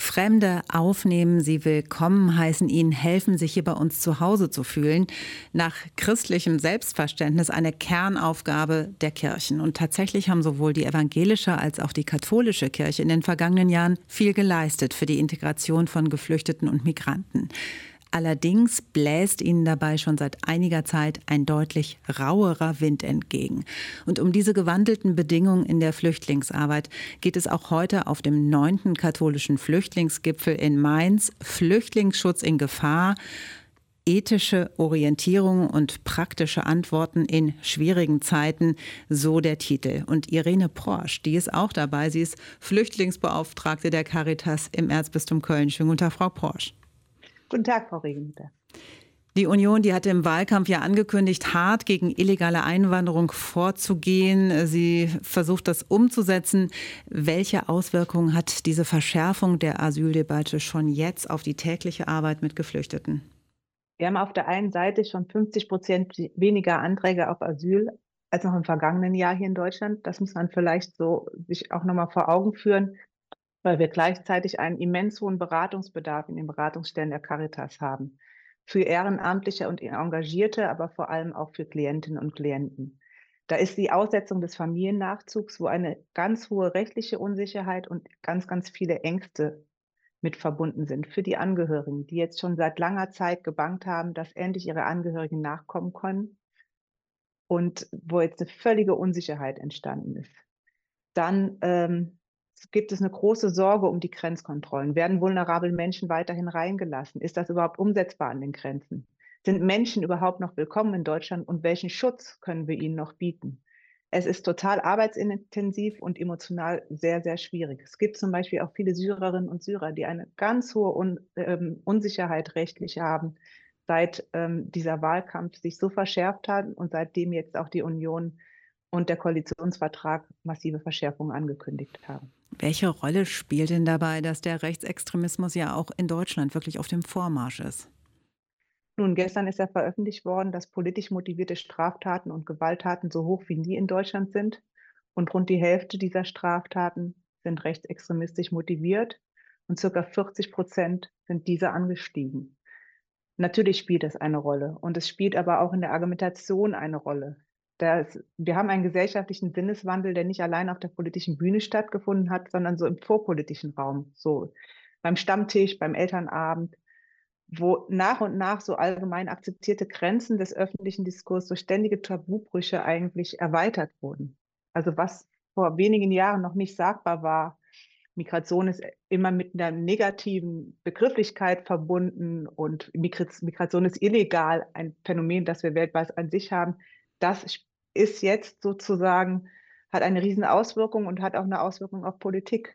Fremde aufnehmen, sie willkommen heißen, ihnen helfen, sich hier bei uns zu Hause zu fühlen. Nach christlichem Selbstverständnis eine Kernaufgabe der Kirchen. Und tatsächlich haben sowohl die evangelische als auch die katholische Kirche in den vergangenen Jahren viel geleistet für die Integration von Geflüchteten und Migranten. Allerdings bläst ihnen dabei schon seit einiger Zeit ein deutlich rauerer Wind entgegen. Und um diese gewandelten Bedingungen in der Flüchtlingsarbeit geht es auch heute auf dem 9. katholischen Flüchtlingsgipfel in Mainz. Flüchtlingsschutz in Gefahr, ethische Orientierung und praktische Antworten in schwierigen Zeiten, so der Titel. Und Irene Prorsch, die ist auch dabei. Sie ist Flüchtlingsbeauftragte der Caritas im Erzbistum Köln. Schönen guten Tag, Frau Prorsch. Guten Tag, Frau Regenmutter. Die Union, die hatte im Wahlkampf ja angekündigt, hart gegen illegale Einwanderung vorzugehen. Sie versucht, das umzusetzen. Welche Auswirkungen hat diese Verschärfung der Asyldebatte schon jetzt auf die tägliche Arbeit mit Geflüchteten? Wir haben auf der einen Seite schon 50% weniger Anträge auf Asyl als noch im vergangenen Jahr hier in Deutschland. Das muss man vielleicht so sich auch nochmal vor Augen führen, weil wir gleichzeitig einen immens hohen Beratungsbedarf in den Beratungsstellen der Caritas haben. Für Ehrenamtliche und Engagierte, aber vor allem auch für Klientinnen und Klienten. Da ist die Aussetzung des Familiennachzugs, wo eine ganz hohe rechtliche Unsicherheit und ganz, ganz viele Ängste mit verbunden sind für die Angehörigen, die jetzt schon seit langer Zeit gebangt haben, dass endlich ihre Angehörigen nachkommen können und wo jetzt eine völlige Unsicherheit entstanden ist. Dann gibt es eine große Sorge um die Grenzkontrollen. Werden vulnerable Menschen weiterhin reingelassen? Ist das überhaupt umsetzbar an den Grenzen? Sind Menschen überhaupt noch willkommen in Deutschland und welchen Schutz können wir ihnen noch bieten? Es ist total arbeitsintensiv und emotional sehr, sehr schwierig. Es gibt zum Beispiel auch viele Syrerinnen und Syrer, die eine ganz hohe Unsicherheit rechtlich haben, seit dieser Wahlkampf sich so verschärft hat und seitdem jetzt auch die Union und der Koalitionsvertrag massive Verschärfungen angekündigt haben. Welche Rolle spielt denn dabei, dass der Rechtsextremismus ja auch in Deutschland wirklich auf dem Vormarsch ist? Nun, gestern ist ja veröffentlicht worden, dass politisch motivierte Straftaten und Gewalttaten so hoch wie nie in Deutschland sind. Und rund die Hälfte dieser Straftaten sind rechtsextremistisch motiviert und circa 40% sind diese angestiegen. Natürlich spielt das eine Rolle und es spielt aber auch in der Argumentation eine Rolle. Wir haben einen gesellschaftlichen Sinneswandel, der nicht allein auf der politischen Bühne stattgefunden hat, sondern so im vorpolitischen Raum, so beim Stammtisch, beim Elternabend, wo nach und nach so allgemein akzeptierte Grenzen des öffentlichen Diskurses durch ständige Tabubrüche eigentlich erweitert wurden. Also was vor wenigen Jahren noch nicht sagbar war, Migration ist immer mit einer negativen Begrifflichkeit verbunden und Migration ist illegal, ein Phänomen, das wir weltweit an sich haben. Das ist jetzt sozusagen, hat eine riesen Auswirkung und hat auch eine Auswirkung auf Politik.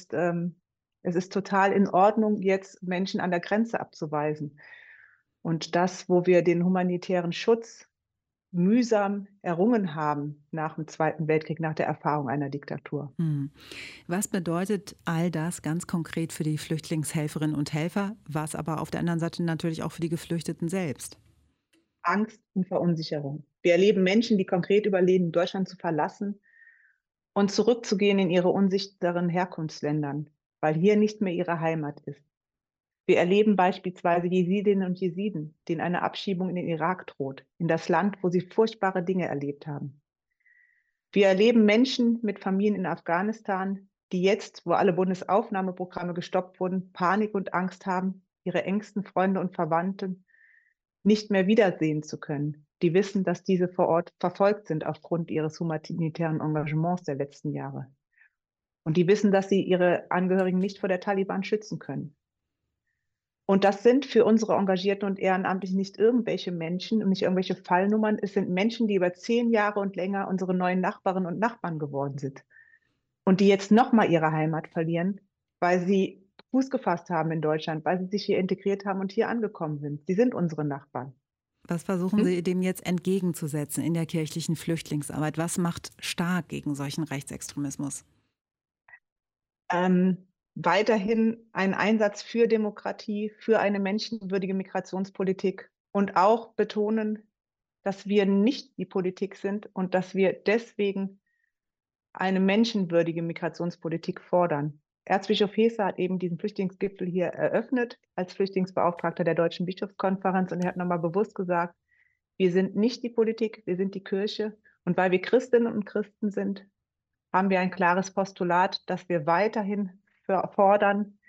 Es ist total in Ordnung, jetzt Menschen an der Grenze abzuweisen. Und das, wo wir den humanitären Schutz mühsam errungen haben nach dem Zweiten Weltkrieg, nach der Erfahrung einer Diktatur. Was bedeutet all das ganz konkret für die Flüchtlingshelferinnen und Helfer, was aber auf der anderen Seite natürlich auch für die Geflüchteten selbst? Angst und Verunsicherung. Wir erleben Menschen, die konkret überlegen, Deutschland zu verlassen und zurückzugehen in ihre unsichtbaren Herkunftsländern, weil hier nicht mehr ihre Heimat ist. Wir erleben beispielsweise Jesidinnen und Jesiden, denen eine Abschiebung in den Irak droht, in das Land, wo sie furchtbare Dinge erlebt haben. Wir erleben Menschen mit Familien in Afghanistan, die jetzt, wo alle Bundesaufnahmeprogramme gestoppt wurden, Panik und Angst haben, ihre engsten Freunde und Verwandten nicht mehr wiedersehen zu können. Die wissen, dass diese vor Ort verfolgt sind aufgrund ihres humanitären Engagements der letzten Jahre. Und die wissen, dass sie ihre Angehörigen nicht vor der Taliban schützen können. Und das sind für unsere Engagierten und Ehrenamtlichen nicht irgendwelche Menschen und nicht irgendwelche Fallnummern. Es sind Menschen, die über 10 Jahre und länger unsere neuen Nachbarinnen und Nachbarn geworden sind. Und die jetzt nochmal ihre Heimat verlieren, weil sie Fuß gefasst haben in Deutschland, weil sie sich hier integriert haben und hier angekommen sind. Sie sind unsere Nachbarn. Was versuchen Sie dem jetzt entgegenzusetzen in der kirchlichen Flüchtlingsarbeit? Was macht stark gegen solchen Rechtsextremismus? Weiterhin ein Einsatz für Demokratie, für eine menschenwürdige Migrationspolitik und auch betonen, dass wir nicht die Politik sind und dass wir deswegen eine menschenwürdige Migrationspolitik fordern. Erzbischof Heser hat eben diesen Flüchtlingsgipfel hier eröffnet als Flüchtlingsbeauftragter der Deutschen Bischofskonferenz und er hat nochmal bewusst gesagt, wir sind nicht die Politik, wir sind die Kirche. Und weil wir Christinnen und Christen sind, haben wir ein klares Postulat, dass wir weiterhin fordern,